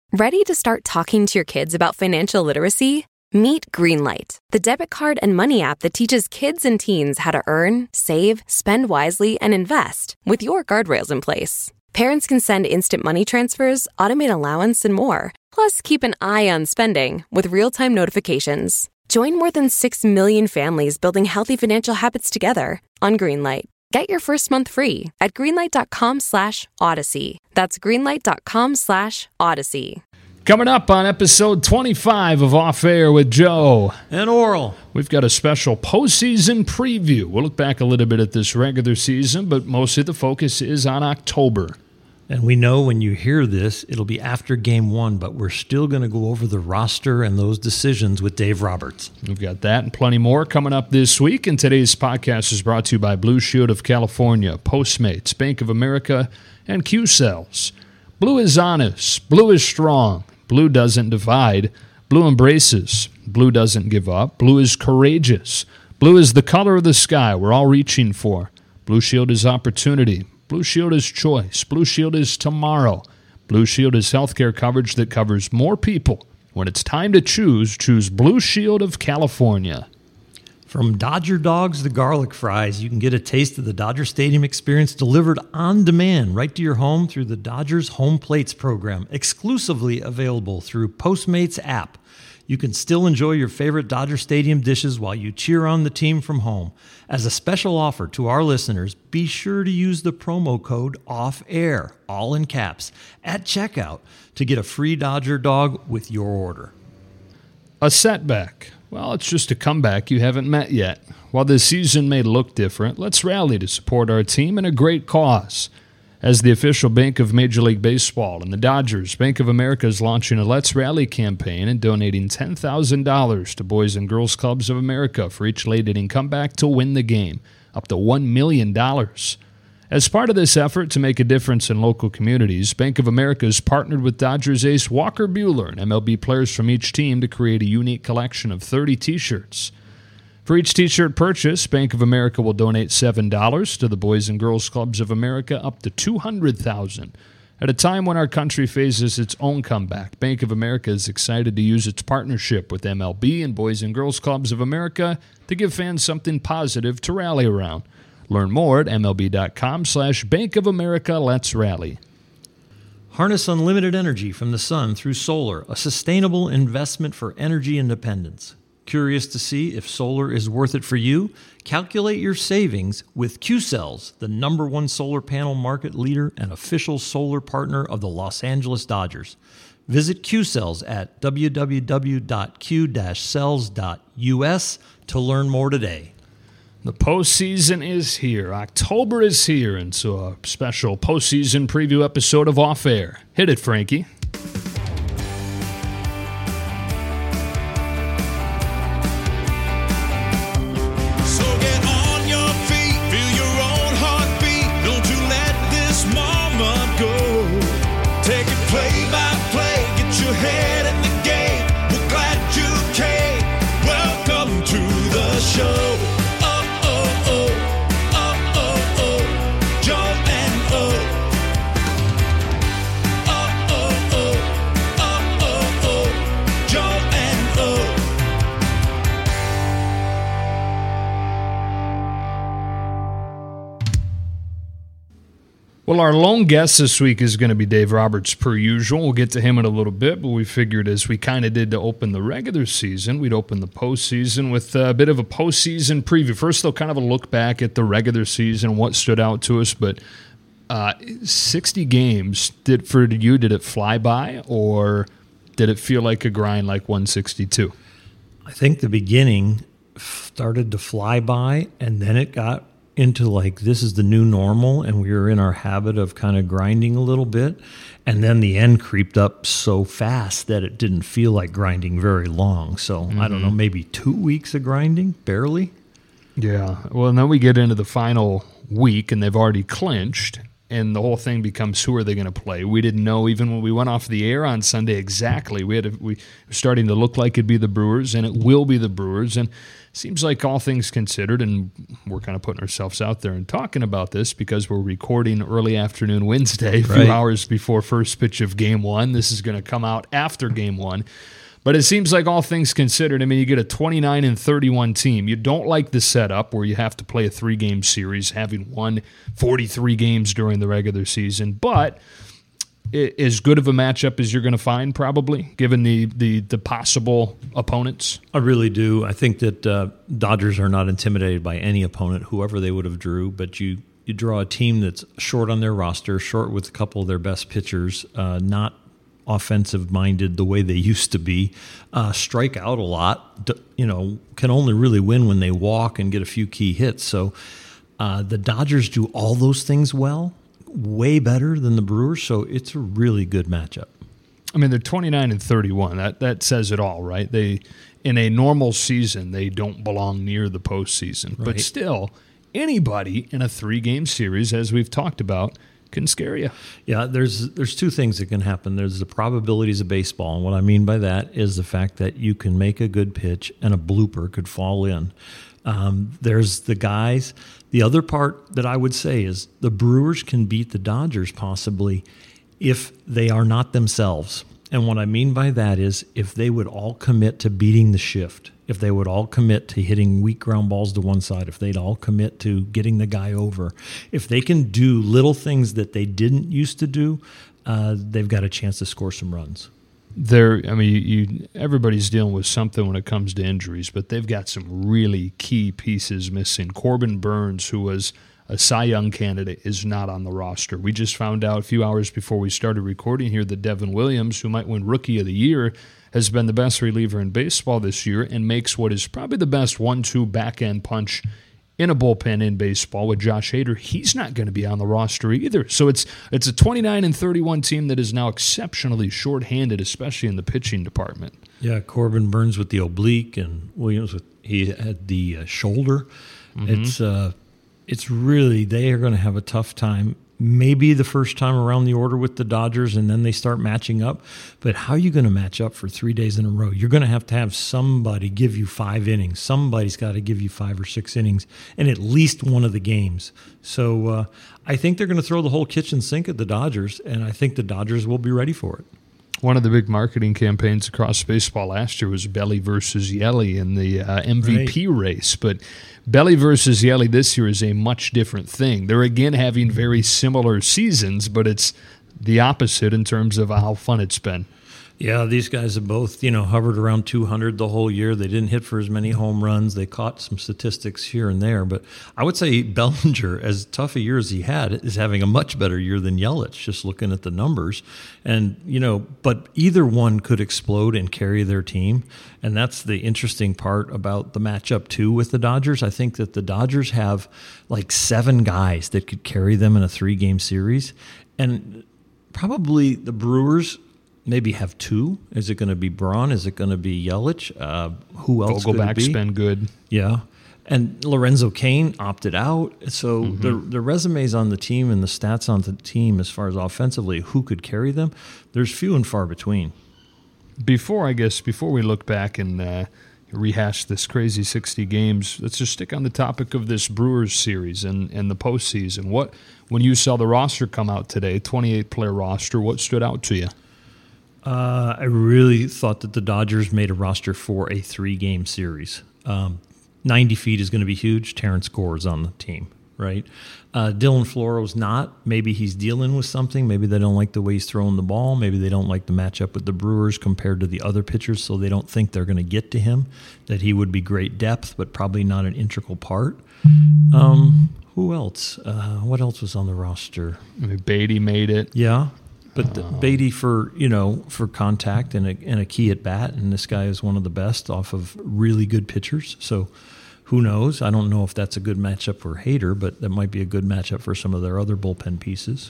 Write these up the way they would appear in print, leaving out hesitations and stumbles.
Ready to start talking to your kids about financial literacy? Meet Greenlight, the debit card and money app that teaches kids and teens how to earn, save, spend wisely, and invest with your guardrails in place. Parents can send instant money transfers, automate allowance, and more. Plus, keep an eye on spending with real-time notifications. Join more than 6 million families building healthy financial habits together on Greenlight. Get your first month free at greenlight.com/Odyssey. That's greenlight.com/Odyssey. Coming up on episode 25 of Off Air with Joe and Oral, we've got a special postseason preview. We'll look back a little bit at this regular season, but mostly the focus is on October. And we know when you hear this, it'll be after Game 1, but we're still going to go over the roster and those decisions with Dave Roberts. We've got that and plenty more coming up this week, and today's podcast is brought to you by Blue Shield of California, Postmates, Bank of America, and Q-Cells. Blue is honest. Blue is strong. Blue doesn't divide. Blue embraces. Blue doesn't give up. Blue is courageous. Blue is the color of the sky we're all reaching for. Blue Shield is opportunity. Blue Shield is choice. Blue Shield is tomorrow. Blue Shield is healthcare coverage that covers more people. When it's time to choose Blue Shield of California. From Dodger Dogs to garlic fries, you can get a taste of the Dodger Stadium experience delivered on demand right to your home through the Dodgers Home Plates program, exclusively available through Postmates app. You can still enjoy your favorite Dodger Stadium dishes while you cheer on the team from home. As a special offer to our listeners, be sure to use the promo code OFFAIR, all in caps, at checkout to get a free Dodger dog with your order. A setback. Well, it's just a comeback you haven't met yet. While this season may look different, let's rally to support our team and a great cause. As the official bank of Major League Baseball and the Dodgers, Bank of America is launching a Let's Rally campaign and donating $10,000 to Boys and Girls Clubs of America for each late-inning comeback to win the game, up to $1 million. As part of this effort to make a difference in local communities, Bank of America has partnered with Dodgers ace Walker Buehler and MLB players from each team to create a unique collection of 30 T-shirts. For each T-shirt purchase, Bank of America will donate $7 to the Boys and Girls Clubs of America, up to $200,000. At a time when our country faces its own comeback, Bank of America is excited to use its partnership with MLB and Boys and Girls Clubs of America to give fans something positive to rally around. Learn more at MLB.com/Bank of America Let's Rally. Harness unlimited energy from the sun through solar, a sustainable investment for energy independence. Curious to see if solar is worth it for you? Calculate your savings with Q-Cells, the #1 solar panel market leader and official solar partner of the Los Angeles Dodgers. Visit Q-Cells at www.q-cells.us to learn more today. The postseason is here. October is here, and so a special postseason preview episode of Off Air. Hit it, Frankie. Well, our lone guest this week is going to be Dave Roberts, per usual. We'll get to him in a little bit, but we figured as we kind of did to open the regular season, we'd open the postseason with a bit of a postseason preview. First, though, kind of a look back at the regular season, what stood out to us, but 60 games, did it fly by, or did it feel like a grind like 162? I think the beginning started to fly by, and then it got into like this is the new normal, and we were in our habit of kind of grinding a little bit, and then the end creeped up so fast that it didn't feel like grinding very long. So I don't know, maybe 2 weeks of grinding, barely. Yeah, well, and then we get into the final week, and they've already clinched, and the whole thing becomes, who are they going to play? We didn't know even when we went off the air on Sunday exactly. We were starting to look like it'd be the Brewers, and it will be the Brewers. And it seems like all things considered, and we're kind of putting ourselves out there and talking about this because we're recording early afternoon Wednesday, a few hours before first pitch of Game 1. This is going to come out after Game 1. But it seems like all things considered, I mean, you get a 29-31 team. You don't like the setup where you have to play a 3-game series, having won 43 games during the regular season. But as good of a matchup as you're going to find, probably, given the possible opponents. I really do. I think that Dodgers are not intimidated by any opponent, whoever they would have drew. But you draw a team that's short on their roster, short with a couple of their best pitchers, not offensive-minded the way they used to be, strike out a lot, can only really win when they walk and get a few key hits. So the Dodgers do all those things well, way better than the Brewers, so it's a really good matchup. I mean, they're 29-31. That says it all, right? They, in a normal season, they don't belong near the postseason. Right. But still, anybody in a 3-game series, as we've talked about, can scare you. Yeah, there's two things that can happen. There's the probabilities of baseball, and what I mean by that is the fact that you can make a good pitch and a blooper could fall in. There's the guys. The other part that I would say is the Brewers can beat the Dodgers possibly if they are not themselves. And what I mean by that is if they would all commit to beating the shift, if they would all commit to hitting weak ground balls to one side, if they'd all commit to getting the guy over, if they can do little things that they didn't used to do, they've got a chance to score some runs. Everybody's dealing with something when it comes to injuries, but they've got some really key pieces missing. Corbin Burns, who was a Cy Young candidate, is not on the roster. We just found out a few hours before we started recording here that Devin Williams, who might win Rookie of the Year, has been the best reliever in baseball this year and makes what is probably the best 1-2 back-end punch in a bullpen in baseball with Josh Hader. He's not going to be on the roster either. So it's a 29-31 team that is now exceptionally shorthanded, especially in the pitching department. Yeah, Corbin Burns with the oblique and Williams he had the shoulder. Mm-hmm. It's really, they are going to have a tough time. Maybe the first time around the order with the Dodgers, and then they start matching up. But how are you going to match up for 3 days in a row? You're going to have somebody give you 5 innings. Somebody's got to give you 5 or 6 innings in at least one of the games. So I think they're going to throw the whole kitchen sink at the Dodgers, and I think the Dodgers will be ready for it. One of the big marketing campaigns across baseball last year was Belly versus Yelly in the MVP race. But Belly versus Yelly this year is a much different thing. They're again having very similar seasons, but it's the opposite in terms of how fun it's been. Yeah, these guys have both, hovered around 200 the whole year. They didn't hit for as many home runs. They caught some statistics here and there. But I would say Bellinger, as tough a year as he had, is having a much better year than Yelich, just looking at the numbers. And, but either one could explode and carry their team. And that's the interesting part about the matchup, too, with the Dodgers. I think that the Dodgers have like 7 guys that could carry them in a 3-game series. And probably the Brewers maybe have 2. Is it going to be Braun? Is it going to be Yelich? Who else could it be? Vogelback's been good. Yeah. And Lorenzo Cain opted out. So the resumes on the team and the stats on the team as far as offensively, who could carry them, there's few and far between. Before we look back and rehash this crazy 60 games, let's just stick on the topic of this Brewers series and the postseason. When you saw the roster come out today, 28-player roster, what stood out to you? I really thought that the Dodgers made a roster for a 3-game series. 90 feet is going to be huge. Terrence Gore is on the team, right? Dylan Floro's not. Maybe he's dealing with something. Maybe they don't like the way he's throwing the ball. Maybe they don't like the matchup with the Brewers compared to the other pitchers, so they don't think they're going to get to him, that he would be great depth, but probably not an integral part. Who else? What else was on the roster? Beatty made it. Yeah. But Beatty for contact and a key at bat, and this guy is one of the best off of really good pitchers. So who knows? I don't know if that's a good matchup for Hader, but that might be a good matchup for some of their other bullpen pieces.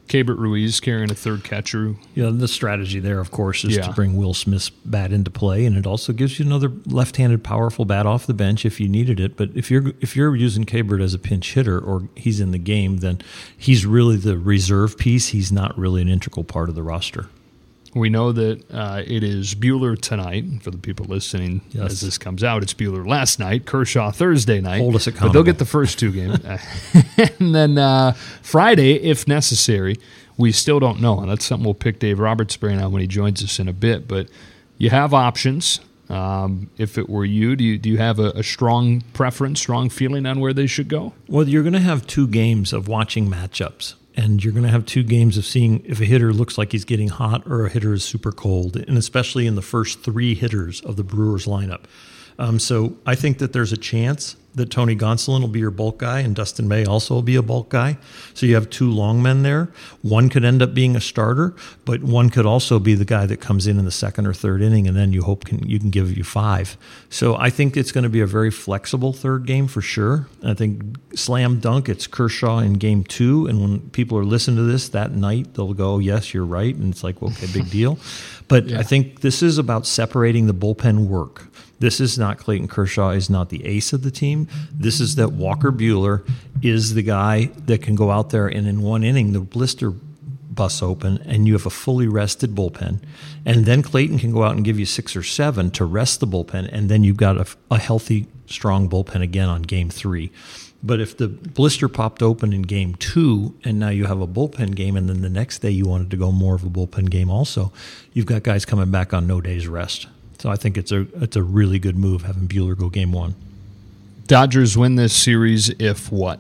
Keibert Ruiz carrying a third catcher. Yeah, the strategy there, of course, is to bring Will Smith's bat into play, and it also gives you another left-handed powerful bat off the bench if you needed it. But if you're using Keibert as a pinch hitter or he's in the game, then he's really the reserve piece. He's not really an integral part of the roster. We know that it is Buehler tonight. For the people listening, as this comes out, it's Buehler last night, Kershaw Thursday night. Hold us accountable. But they'll get the first two games. And then Friday, if necessary, we still don't know. And that's something we'll pick Dave Roberts' brain on when he joins us in a bit. But you have options. If it were you, do you have a strong preference, strong feeling on where they should go? Well, you're going to have 2 games of watching matchups. And you're going to have 2 games of seeing if a hitter looks like he's getting hot or a hitter is super cold, and especially in the first 3 hitters of the Brewers lineup. So I think that there's a chance that Tony Gonsolin will be your bulk guy and Dustin May also will be a bulk guy. So you have 2 long men there. One could end up being a starter, but one could also be the guy that comes in the second or third inning, and then you hope you can give you 5. So I think it's going to be a very flexible third game for sure. I think slam dunk, it's Kershaw in game 2, and when people are listening to this that night, they'll go, yes, you're right, and it's like, okay, big deal. But I think this is about separating the bullpen work. This is not Clayton Kershaw is not the ace of the team. This is that Walker Buehler is the guy that can go out there and in one inning the blister busts open and you have a fully rested bullpen. And then Clayton can go out and give you 6 or 7 to rest the bullpen, and then you've got a healthy, strong bullpen again on game 3. But if the blister popped open in game 2 and now you have a bullpen game and then the next day you wanted to go more of a bullpen game also, you've got guys coming back on no day's rest. So I think it's a really good move having Buehler go game 1. Dodgers win this series if what?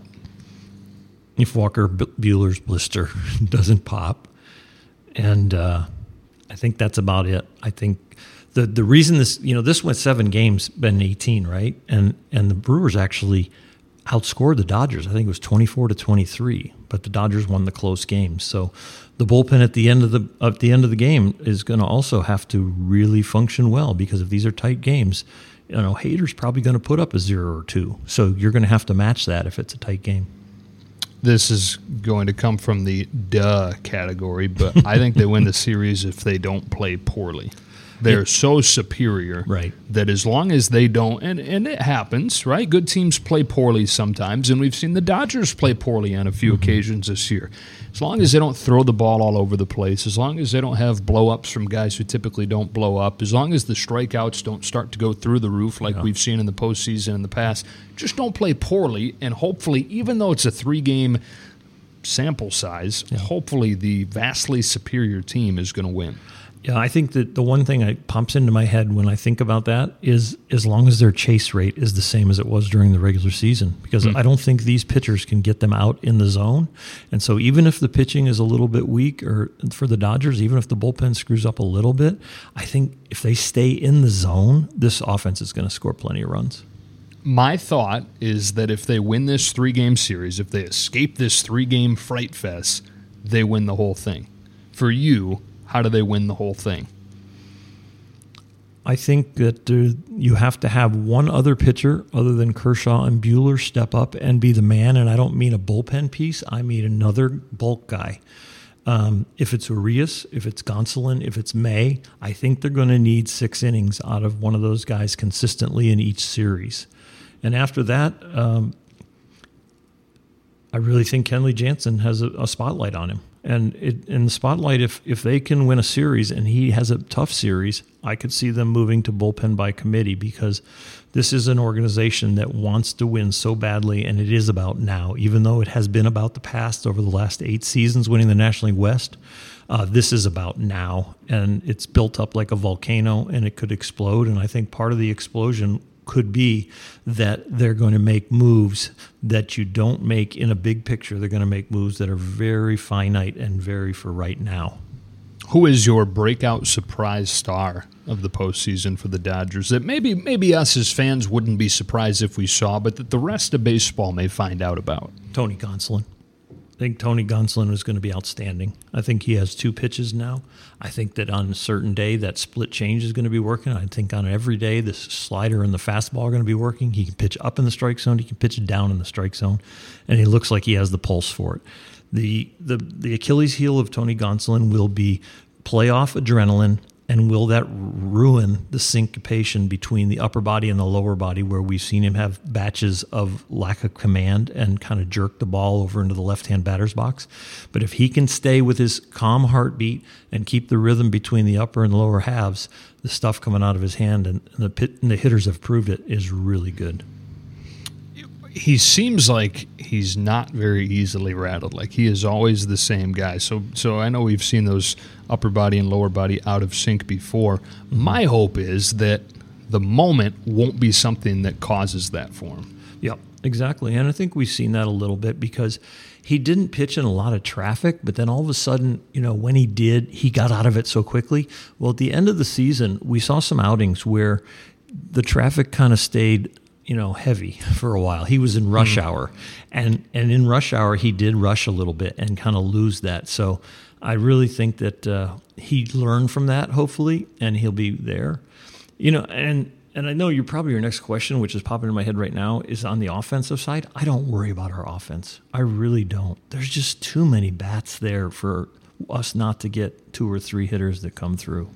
If Walker Buehler's blister doesn't pop. And I think that's about it. I think the reason this went 7 games, been 18, right? And the Brewers actually outscored the Dodgers. I think it was 24-23, but the Dodgers won the close games. So the bullpen at the end of the game is going to also have to really function well, because if these are tight games, Hader's probably going to put up a 0 or 2. So you're going to have to match that if it's a tight game. This is going to come from the duh category, but I think they win the series if they don't play poorly. They're so superior, right, that as long as they don't, and it happens, right? Good teams play poorly sometimes, and we've seen the Dodgers play poorly on a few occasions this year. As long as they don't throw the ball all over the place, as long as they don't have blow-ups from guys who typically don't blow up, as long as the strikeouts don't start to go through the roof like we've seen in the postseason in the past, just don't play poorly, and hopefully, even though it's a 3-game sample size, hopefully the vastly superior team is going to win. Yeah, I think that the one thing that pops into my head when I think about that is as long as their chase rate is the same as it was during the regular season, because I don't think these pitchers can get them out in the zone. And so even if the pitching is a little bit weak, or for the Dodgers, even if the bullpen screws up a little bit, I think if they stay in the zone, this offense is going to score plenty of runs. My thought is that if they win this 3-game series, if they escape this 3-game fright fest, they win the whole thing. For you, how do they win the whole thing? I think that you have to have one other pitcher other than Kershaw and Buehler step up and be the man, and I don't mean a bullpen piece. I mean another bulk guy. If it's Urias, if it's Gonsolin, if it's May, I think they're going to need 6 innings out of one of those guys consistently in each series. And after that, I really think Kenley Jansen has a spotlight on him. And in the spotlight, if they can win a series and he has a tough series, I could see them moving to bullpen by committee, because this is an organization that wants to win so badly, and it is about now. Even though it has been about the past over the last 8 seasons winning the National League West, this is about now. And it's built up like a volcano, and it could explode. And I think part of the explosion could be that they're going to make moves that you don't make in a big picture. They're going to make moves that are very finite and very for right now. Who is your breakout surprise star of the postseason for the Dodgers that maybe us as fans wouldn't be surprised if we saw, but that the rest of baseball may find out about? Tony Gonsolin. I think Tony Gonsolin is going to be outstanding. I think he has 2 pitches now. I think that on a certain day that split change is going to be working. I think on every day the slider and the fastball are going to be working. He can pitch up in the strike zone. He can pitch down in the strike zone. And he looks like he has the pulse for it. The Achilles heel of Tony Gonsolin will be playoff adrenaline, and will that ruin the syncopation between the upper body and the lower body, where we've seen him have batches of lack of command and kind of jerk the ball over into the left-hand batter's box. But if he can stay with his calm heartbeat and keep the rhythm between the upper and the lower halves, the stuff coming out of his hand, and the hitters have proved it, is really good. He seems like he's not very easily rattled. Like, he is always the same guy. So I know we've seen those upper body and lower body out of sync before. My hope is that the moment won't be something that causes that for him. Yep, exactly. And I think we've seen that a little bit because he didn't pitch in a lot of traffic, but then all of a sudden, when he did, he got out of it so quickly. Well, at the end of the season, we saw some outings where the traffic kind of stayed heavy for a while. He was in rush hour, and in rush hour, he did rush a little bit and kind of lose that. So I really think that he learned from that, hopefully, and he'll be there. And I know your next question, which is popping in my head right now, is on the offensive side. I don't worry about our offense. I really don't. There's just too many bats there for us not to get 2 or 3 hitters that come through.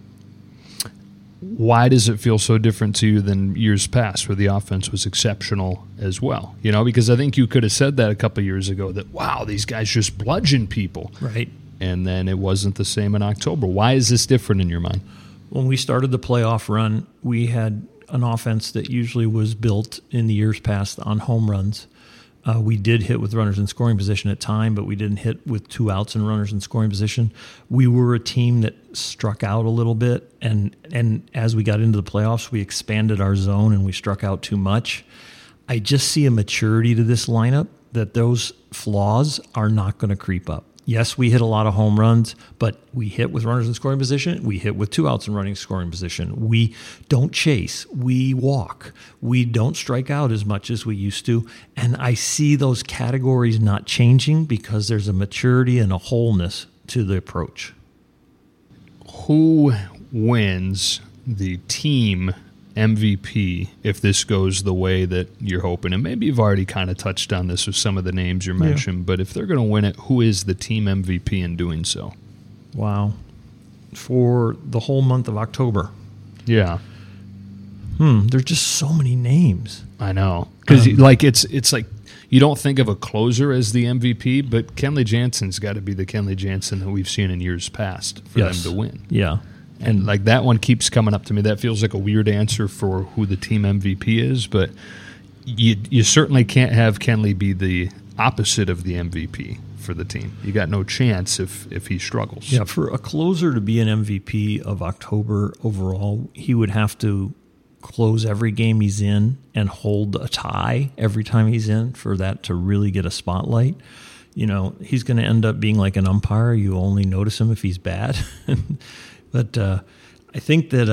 Why does it feel so different to you than years past where the offense was exceptional as well? Because I think you could have said that a couple of years ago that, wow, these guys just bludgeon people. Right. And then it wasn't the same in October. Why is this different in your mind? When we started the playoff run, we had an offense that usually was built in the years past on home runs. We did hit with runners in scoring position at time, but we didn't hit with 2 outs and runners in scoring position. We were a team that struck out a little bit, and as we got into the playoffs, we expanded our zone and we struck out too much. I just see a maturity to this lineup that those flaws are not going to creep up. Yes, we hit a lot of home runs, but we hit with runners in scoring position. We hit with 2 outs and running scoring position. We don't chase. We walk. We don't strike out as much as we used to. And I see those categories not changing because there's a maturity and a wholeness to the approach. Who wins the team MVP if this goes the way that you're hoping? And maybe you've already kind of touched on this with some of the names you mentioned, but if they're going to win it, who is the team MVP in doing so? Wow. For the whole month of October. Yeah. There's just so many names. I know. Because it's like you don't think of a closer as the MVP, but Kenley Jansen's got to be the Kenley Jansen that we've seen in years past for them to win. Yeah. And like that one keeps coming up to me. That feels like a weird answer for who the team MVP is, but you certainly can't have Kenley be the opposite of the MVP for the team. You got no chance if he struggles. Yeah, for a closer to be an MVP of October overall, he would have to close every game he's in and hold a tie every time he's in for that to really get a spotlight. He's going to end up being like an umpire. You only notice him if he's bad. But I think that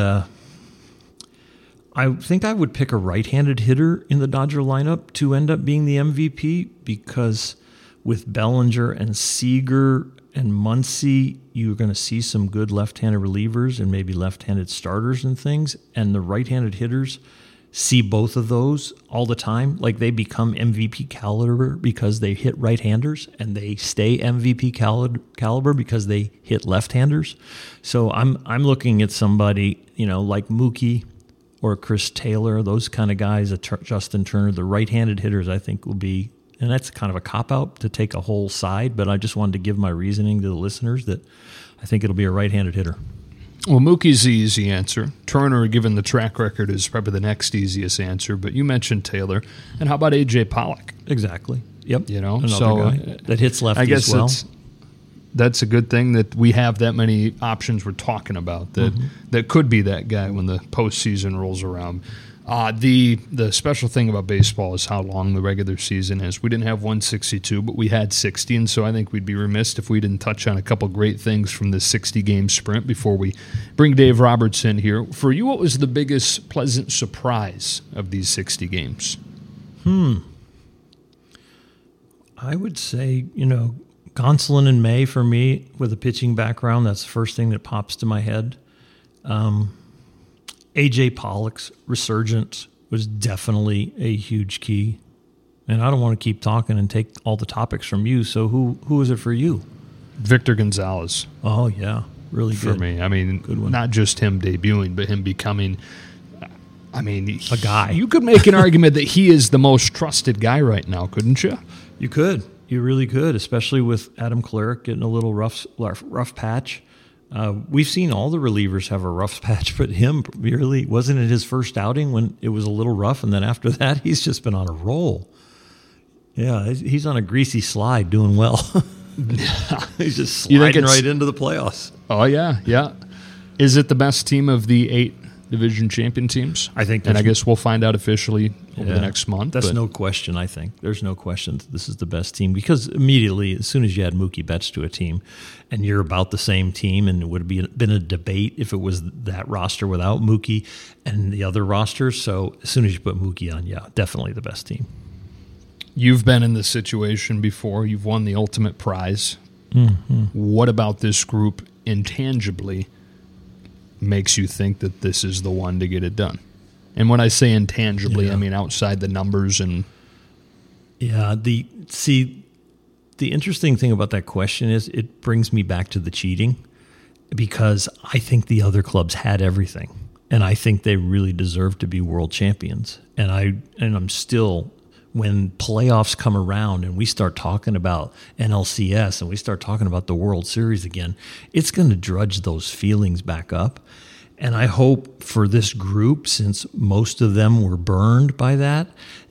I would pick a right-handed hitter in the Dodger lineup to end up being the MVP because with Bellinger and Seager and Muncy, you're going to see some good left-handed relievers and maybe left-handed starters and things. And the right-handed hitters see both of those all the time. Like they become MVP caliber because they hit right-handers, and they stay MVP caliber because they hit left-handers. So I'm looking at somebody, like Mookie or Chris Taylor, those kind of guys, Justin Turner, the right-handed hitters I think will be, and that's kind of a cop-out to take a whole side, but I just wanted to give my reasoning to the listeners that I think it'll be a right-handed hitter. Well, Mookie's the easy answer. Turner, given the track record, is probably the next easiest answer. But you mentioned Taylor. And how about A.J. Pollock? Exactly. Yep. Another guy that hits lefty I guess as well. That's a good thing that we have that many options we're talking about that could be that guy when the postseason rolls around. The special thing about baseball is how long the regular season is. We didn't have 162, but we had 60, and so I think we'd be remiss if we didn't touch on a couple great things from the 60-game sprint before we bring Dave Roberts in here. For you, what was the biggest pleasant surprise of these 60 games? I would say, Gonsolin in May for me with a pitching background. That's the first thing that pops to my head. A.J. Pollock's resurgence was definitely a huge key. And I don't want to keep talking and take all the topics from you. So who is it for you? Victor Gonzalez. Oh, yeah. Really good. For me. I mean, good one. Not just him debuting, but him becoming, a guy. You could make an argument that he is the most trusted guy right now, couldn't you? You could. You really could, especially with Adam Kolarek getting a little rough patch. We've seen all the relievers have a rough patch, but him really, wasn't it his first outing when it was a little rough? And then after that, he's just been on a roll. Yeah, he's on a greasy slide doing well. He's just sliding right into the playoffs. Oh, yeah. Is it the best team of the 8 division champion teams? I think, and I guess we'll find out officially over the next month. That's no question. I think there's no question that this is the best team, because immediately, as soon as you add Mookie Betts to a team, and you're about the same team, and it would have been a debate if it was that roster without Mookie and the other rosters. So as soon as you put Mookie on, definitely the best team. You've been in this situation before. You've won the ultimate prize. Mm-hmm. What about this group intangibly makes you think that this is the one to get it done? And when I say intangibly, I mean outside the numbers and... Yeah, the interesting thing about that question is it brings me back to the cheating, because I think the other clubs had everything, and I think they really deserve to be world champions. And I'm still... When playoffs come around and we start talking about NLCS and we start talking about the World Series again, it's going to drudge those feelings back up. And I hope for this group, since most of them were burned by that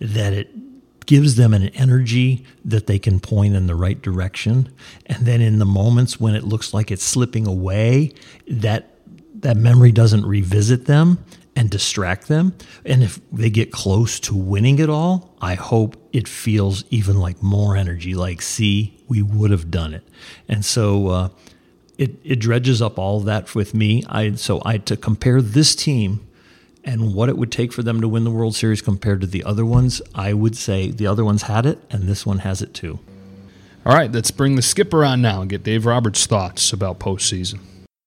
it gives them an energy that they can point in the right direction. And then in the moments when it looks like it's slipping away, that memory doesn't revisit them and distract them. And if they get close to winning it all, I hope it feels even like more energy, like, see, we would have done it. And so it dredges up all of that with me. To compare this team and what it would take for them to win the World Series compared to the other ones, I would say the other ones had it, and this one has it too. All right, let's bring the skipper on now and get Dave Roberts' thoughts about postseason.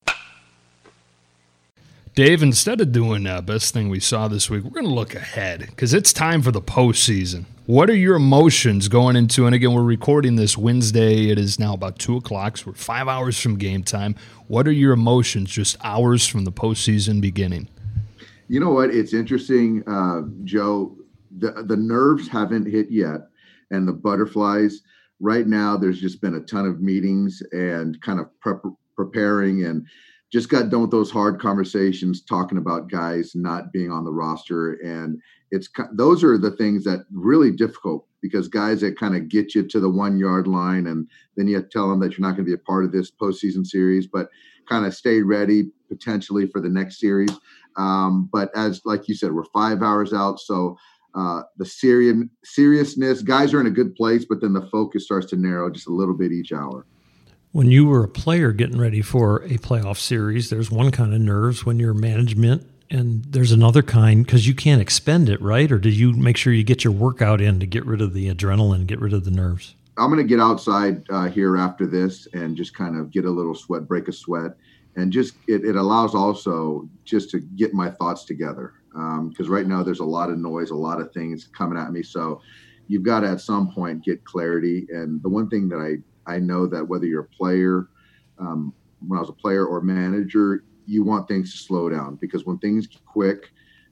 Dave, instead of doing best thing we saw this week, we're going to look ahead, because it's time for the postseason. What are your emotions going into, and again, we're recording this Wednesday. It is now about 2 o'clock, so we're 5 hours from game time. What are your emotions just hours from the postseason beginning? You know what? It's interesting, Joe. The nerves haven't hit yet, and the butterflies. Right now, there's just been a ton of meetings and kind of preparing, and just got done with those hard conversations talking about guys not being on the roster. And those are the things that really difficult, because guys that kind of get you to the 1 yard line, and then you have to tell them that you're not going to be a part of this postseason series, but kind of stay ready potentially for the next series. But like you said, we're 5 hours out. So the seriousness, guys are in a good place, but then the focus starts to narrow just a little bit each hour. When you were a player getting ready for a playoff series, there's one kind of nerves. When you're management, and there's another kind, because you can't expend it, right? Or do you make sure you get your workout in to get rid of the adrenaline, get rid of the nerves? I'm going to get outside here after this and just kind of get a little sweat, break a sweat. And just it allows also just to get my thoughts together, because right now there's a lot of noise, a lot of things coming at me. So you've got to at some point get clarity. And the one thing that I know that whether you're a player, when I was a player or manager, you want things to slow down, because when things get quick,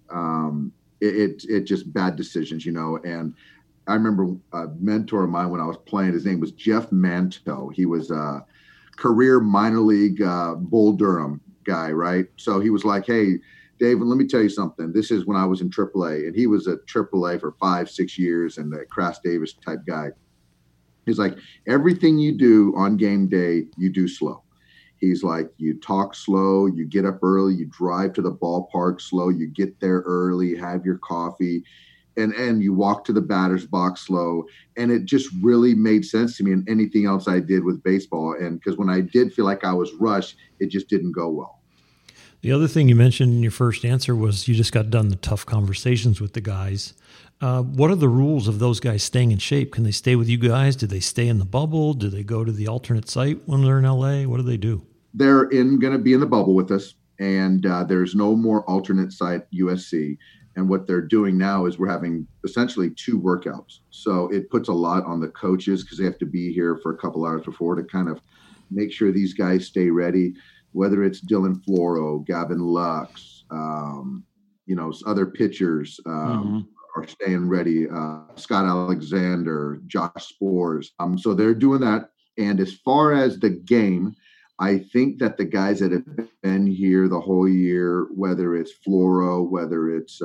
it just bad decisions, And I remember a mentor of mine when I was playing, his name was Jeff Manto. He was a career minor league Bull Durham guy, right? So he was like, hey, David, let me tell you something. This is when I was in AAA, and he was at AAA for 5-6 years and a Crass Davis type guy. He's like, everything you do on game day, you do slow. He's like, you talk slow, you get up early, you drive to the ballpark slow, you get there early, have your coffee, and you walk to the batter's box slow. And it just really made sense to me in anything else I did with baseball. And because when I did feel like I was rushed, it just didn't go well. The other thing you mentioned in your first answer was you just got done the tough conversations with the guys. What are the rules of those guys staying in shape? Can they stay with you guys? Do they stay in the bubble? Do they go to the alternate site when they're in LA? What do they do? They're going to be in the bubble with us, and there's no more alternate site USC. And what they're doing now is we're having essentially 2 workouts. So it puts a lot on the coaches because they have to be here for a couple hours before to kind of make sure these guys stay ready, whether it's Dylan Floro, Gavin Lux, other pitchers are staying ready, Scott Alexander, Josh Spores. So they're doing that. And as far as the game, I think that the guys that have been here the whole year, whether it's Floro, whether it's,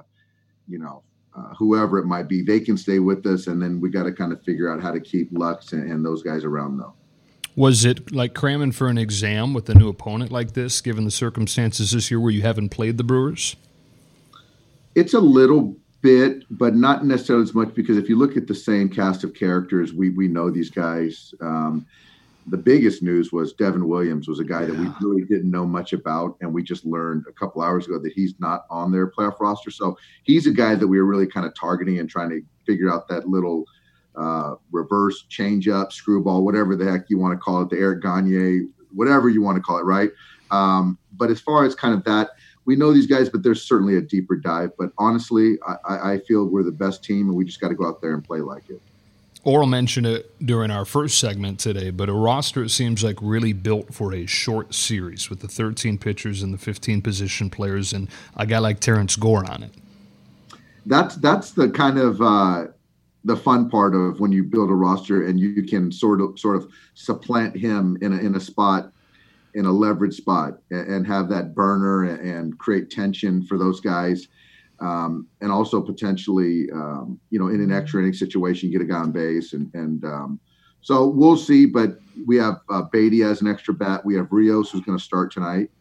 whoever it might be, they can stay with us. And then we got to kind of figure out how to keep Lux and those guys around, though. Was it like cramming for an exam with a new opponent like this, given the circumstances this year where you haven't played the Brewers? It's a little bit, but not necessarily as much, because if you look at the same cast of characters, we know these guys. The biggest news was Devin Williams was a guy that we really didn't know much about, and we just learned a couple hours ago that he's not on their playoff roster. So he's a guy that we were really kind of targeting and trying to figure out that little reverse changeup, screwball, whatever the heck you want to call it, the Eric Gagne, whatever you want to call it, right? But as far as kind of that, we know these guys, but there's certainly a deeper dive. But honestly, I feel we're the best team, and we just got to go out there and play like it. Oral mentioned it during our first segment today, but a roster, it seems like, really built for a short series with the 13 pitchers and the 15 position players and a guy like Terrence Gore on it. That's the kind of the fun part of when you build a roster and you can sort of supplant him in a spot, in a leverage spot, and have that burner and create tension for those guys. And also potentially, in an extra inning situation, get a guy on base. So we'll see, but we have Beatty as an extra bat. We have Rios, who's going to start tonight.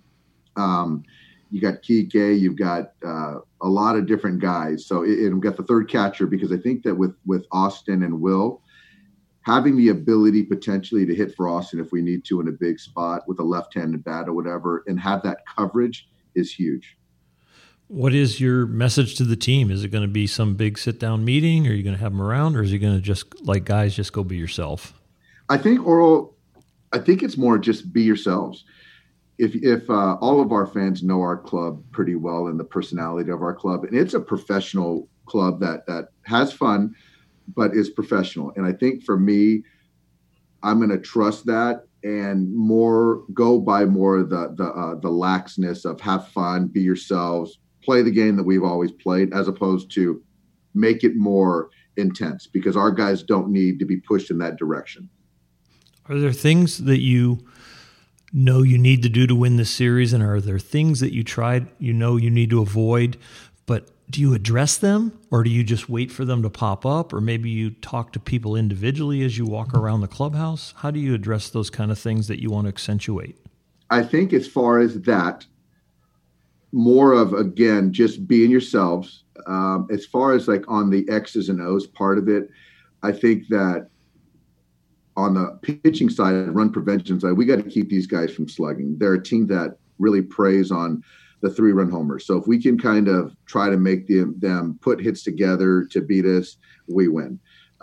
You got Kike, you've got a lot of different guys. So we've got the third catcher, because I think that with Austin and Will, having the ability potentially to hit for Austin if we need to in a big spot with a left-handed bat or whatever, and have that coverage is huge. What is your message to the team? Is it going to be some big sit-down meeting? Are you going to have them around, or is it going to just, like, guys, just go be yourself? I think it's more just be yourselves. If all of our fans know our club pretty well and the personality of our club, and it's a professional club that has fun but is professional. And I think for me, I'm going to trust that and go by more the laxness of have fun, be yourselves, play the game that we've always played, as opposed to make it more intense, because our guys don't need to be pushed in that direction. Are there things that you know you need to do to win this series, and are there things that you need to avoid, but do you address them, or do you just wait for them to pop up, or maybe you talk to people individually as you walk around the clubhouse? How do you address those kind of things that you want to accentuate? I think as far as that, more of, again, just being yourselves. As far as like on the X's and O's part of it, I think that on the pitching side and run prevention side, we got to keep these guys from slugging. They're a team that really preys on the 3-run homers. So if we can kind of try to make them put hits together to beat us, we win.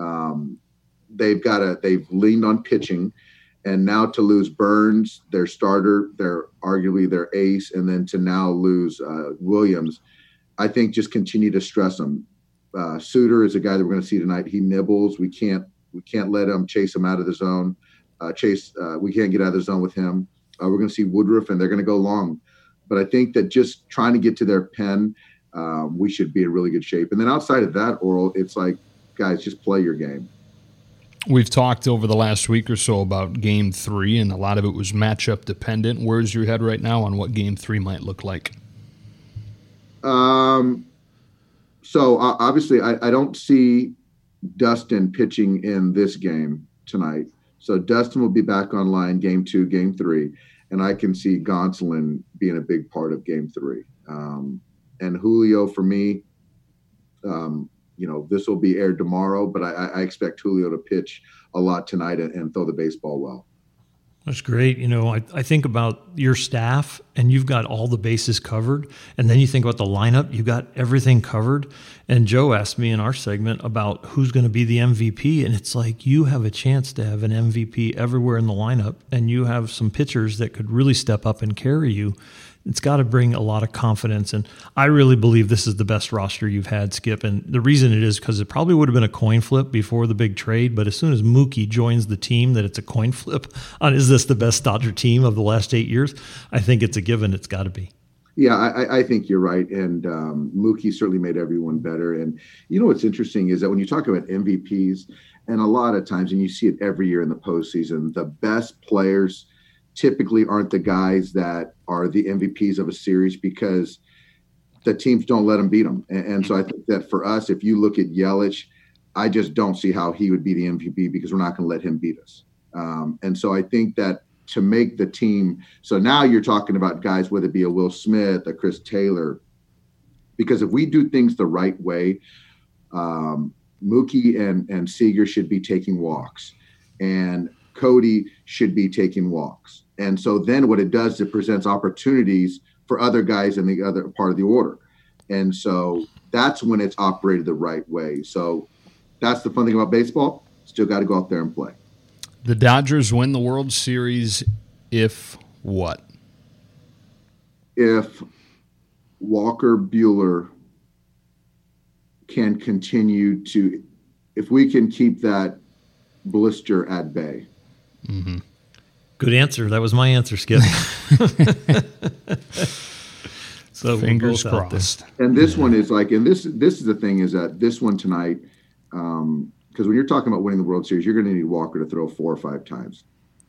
They've leaned on pitching, and now to lose Burns, their starter, arguably their ace, and then to now lose Williams, I think just continue to stress them. Suter is a guy that we're going to see tonight. He nibbles. We can't let him chase him out of the zone. We can't get out of the zone with him. We're going to see Woodruff, and they're going to go long. But I think that just trying to get to their pen, we should be in really good shape. And then outside of that, Oral, it's like, guys, just play your game. We've talked over the last week or so about Game 3, and a lot of it was matchup dependent. Where's your head right now on what Game 3 might look like? So obviously I don't see Dustin pitching in this game tonight. So Dustin will be back online Game 2, Game 3. And I can see Gonsolin being a big part of Game 3. And Julio, for me, this will be aired tomorrow, but I expect Julio to pitch a lot tonight and throw the baseball well. That's great. I think about your staff, and you've got all the bases covered. And then you think about the lineup, you've got everything covered. And Joe asked me in our segment about who's going to be the MVP. And it's like you have a chance to have an MVP everywhere in the lineup, and you have some pitchers that could really step up and carry you. It's got to bring a lot of confidence. And I really believe this is the best roster you've had, Skip. And the reason it is because it probably would have been a coin flip before the big trade. But as soon as Mookie joins the team, that it's a coin flip on is this the best Dodger team of the last 8 years? I think it's a given. It's got to be. Yeah, I think you're right. And Mookie certainly made everyone better. And you know what's interesting is that when you talk about MVPs, and a lot of times, and you see it every year in the postseason, the best players typically aren't the guys that are the MVPs of a series because the teams don't let them beat them. And so I think that for us, if you look at Yelich, I just don't see how he would be the MVP because we're not going to let him beat us. And so I think that to make the team, so now you're talking about guys, whether it be a Will Smith, a Chris Taylor, because if we do things the right way, Mookie and Seager should be taking walks, and Cody should be taking walks. And so then what it does, it presents opportunities for other guys in the other part of the order. And so that's when it's operated the right way. So that's the fun thing about baseball. Still got to go out there and play. The Dodgers win the World Series if what? If Walker Buehler can continue to, if we can keep that blister at bay. Mm-hmm. Good answer. That was my answer, Skip. So fingers crossed. And this one is like, and this is the thing is that this one tonight, because when you're talking about winning the World Series, you're going to need Walker to throw 4 or 5 times.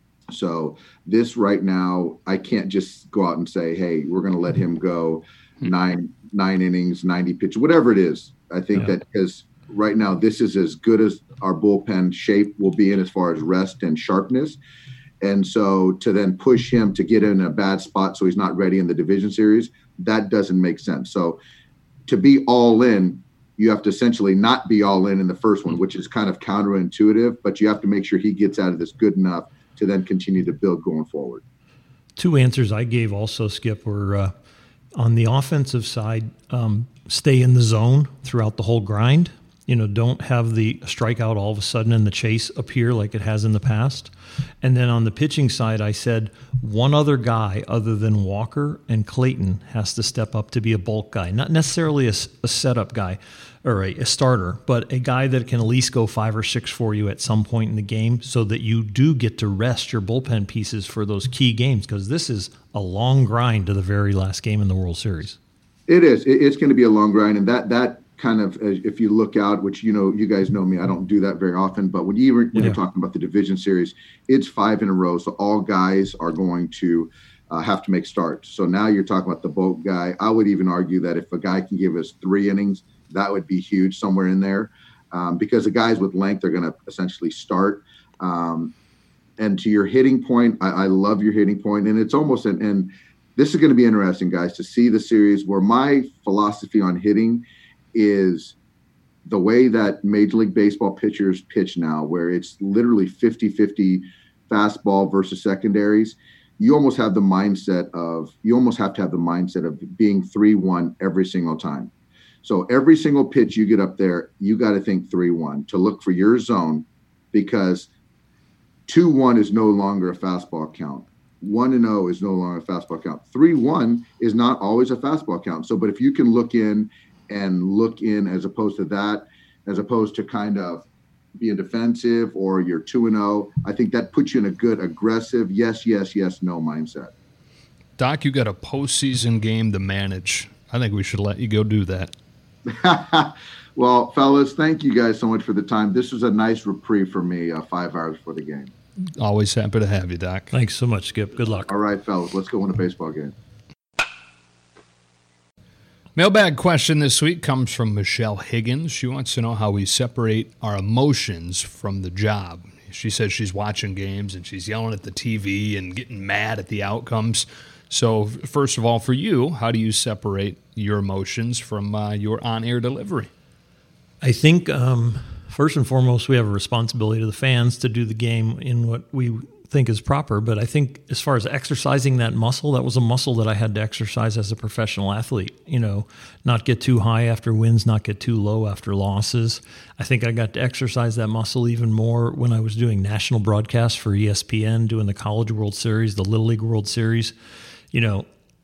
So this right now, I can't just go out and say, hey, we're going to let him go 9 innings, 90 pitches, whatever it is. I think that because right now this is as good as our bullpen shape will be in as far as rest and sharpness. And so to then push him to get in a bad spot so he's not ready in the division series, that doesn't make sense. So to be all in, you have to essentially not be all in the first one, which is kind of counterintuitive, but you have to make sure he gets out of this good enough to then continue to build going forward. 2 answers I gave also, Skip, were on the offensive side, stay in the zone throughout the whole grind. You know, don't have the strikeout all of a sudden and the chase appear like it has in the past. And then on the pitching side, I said one other guy other than Walker and Clayton has to step up to be a bulk guy, not necessarily a setup guy or a starter, but a guy that can at least go 5 or 6 for you at some point in the game so that you do get to rest your bullpen pieces for those key games, because this is a long grind to the very last game in the World Series. It is. It's going to be a long grind, and that kind of, if you look out, which, you know, you guys know me, I don't do that very often, but when you're talking about the division series, it's 5 in a row. So all guys are going to have to make starts. So now you're talking about the bulk guy. I would even argue that if a guy can give us 3 innings, that would be huge somewhere in there, because the guys with length are going to essentially start. And to your hitting point, I love your hitting point, and it's almost and this is going to be interesting, guys, to see the series where my philosophy on hitting is the way that Major League Baseball pitchers pitch now, where it's literally 50-50 fastball versus secondaries. You almost have the mindset of being 3-1 every single time. So every single pitch you get up there, you got to think 3-1 to look for your zone, because 2-1 is no longer a fastball count. 1-0 is no longer a fastball count. 3-1 is not always a fastball count. So, but if you can look in as opposed to kind of being defensive, or you're 2-0, I think that puts you in a good aggressive yes, no mindset. Doc, you got a postseason game to manage. I think we should let you go do that. Well, fellas, thank you guys so much for the time. This was a nice reprieve for me, 5 hours for the game. Always happy to have you, Doc. Thanks so much, Skip. Good luck. All right, fellas, let's go win a baseball game. Mailbag question this week comes from Michelle Higgins. She wants to know how we separate our emotions from the job. She says she's watching games and she's yelling at the TV and getting mad at the outcomes. So first of all, for you, how do you separate your emotions from your on-air delivery? I think first and foremost, we have a responsibility to the fans to do the game in what we think is proper. But I think as far as exercising that muscle, that was a muscle that I had to exercise as a professional athlete. You know, not get too high after wins, not get too low after losses. I think I got to exercise that muscle even more when I was doing national broadcasts for ESPN, doing the College World Series, the Little League World Series. You know,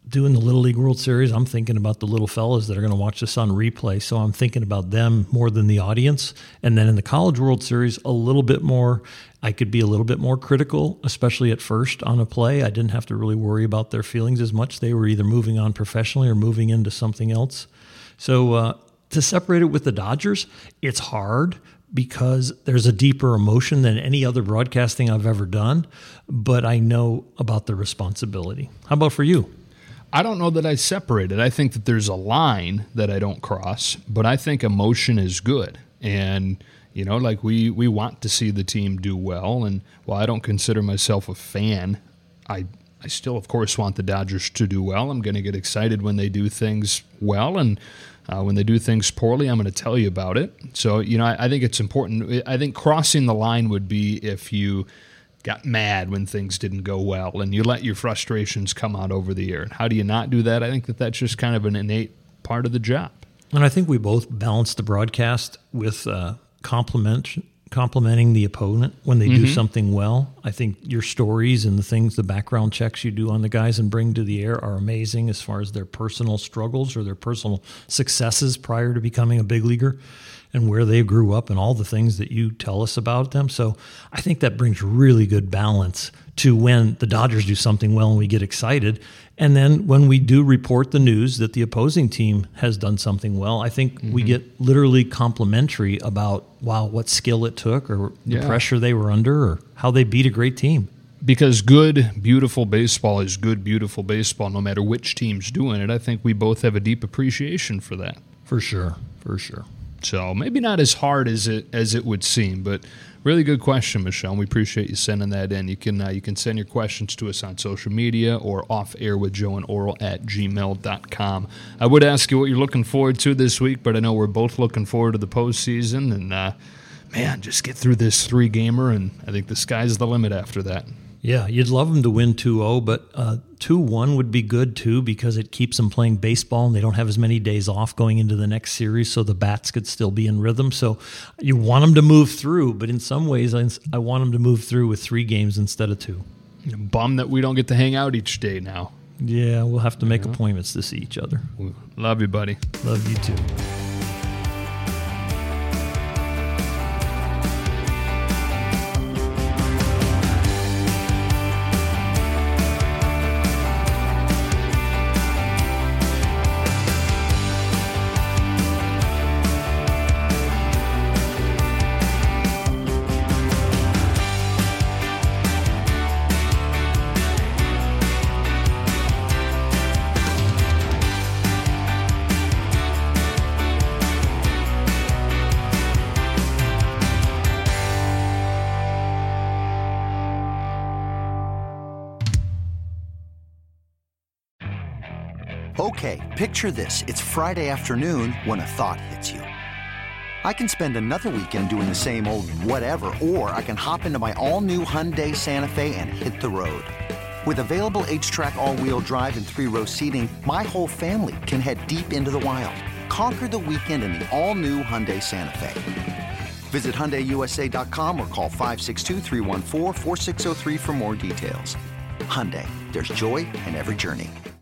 doing the Little League World Series, I'm thinking about the little fellas that are going to watch this on replay. So I'm thinking about them more than the audience. And then in the College World Series, a little bit more. I could be a little bit more critical, especially at first on a play. I didn't have to really worry about their feelings as much. They were either moving on professionally or moving into something else. So to separate it with the Dodgers, it's hard because there's a deeper emotion than any other broadcasting I've ever done, but I know about the responsibility. How about for you? I don't know that I separate it. I think that there's a line that I don't cross, but I think emotion is good. And, you know, like we want to see the team do well. And while I don't consider myself a fan, I still, of course, want the Dodgers to do well. I'm going to get excited when they do things well, and when they do things poorly, I'm going to tell you about it. So, you know, I think it's important. I think crossing the line would be if you got mad when things didn't go well and you let your frustrations come out over the air. And how do you not do that? I think that that's just kind of an innate part of the job. And I think we both balance the broadcast with complimenting the opponent when they do something well. I think your stories and the things, the background checks you do on the guys and bring to the air are amazing as far as their personal struggles or their personal successes prior to becoming a big leaguer and where they grew up and all the things that you tell us about them. So I think that brings really good balance to when the Dodgers do something well and we get excited. And then when we do report the news that the opposing team has done something well, I think we get literally complimentary about, wow, what skill it took or the pressure they were under or how they beat a great team. Because good, beautiful baseball is good, beautiful baseball no matter which team's doing it. I think we both have a deep appreciation for that. For sure, for sure. So maybe not as hard as it would seem, but really good question, Michelle. We appreciate you sending that in. You can send your questions to us on social media or offairwithjoeandoral@gmail.com. I would ask you what you're looking forward to this week, but I know we're both looking forward to the postseason. And, man, just get through this 3-gamer, and I think the sky's the limit after that. Yeah, you'd love them to win 2-0, but 2-1 would be good too because it keeps them playing baseball and they don't have as many days off going into the next series, so the bats could still be in rhythm. So you want them to move through, but in some ways I want them to move through with 3 games instead of 2. Bummed that we don't get to hang out each day now. Yeah, we'll have to make appointments to see each other. Love you, buddy. Love you too. Okay, picture this. It's Friday afternoon when a thought hits you. I can spend another weekend doing the same old whatever, or I can hop into my all-new Hyundai Santa Fe and hit the road. With available H-Track all-wheel drive and 3-row seating, my whole family can head deep into the wild. Conquer the weekend in the all-new Hyundai Santa Fe. Visit HyundaiUSA.com or call 562-314-4603 for more details. Hyundai, there's joy in every journey.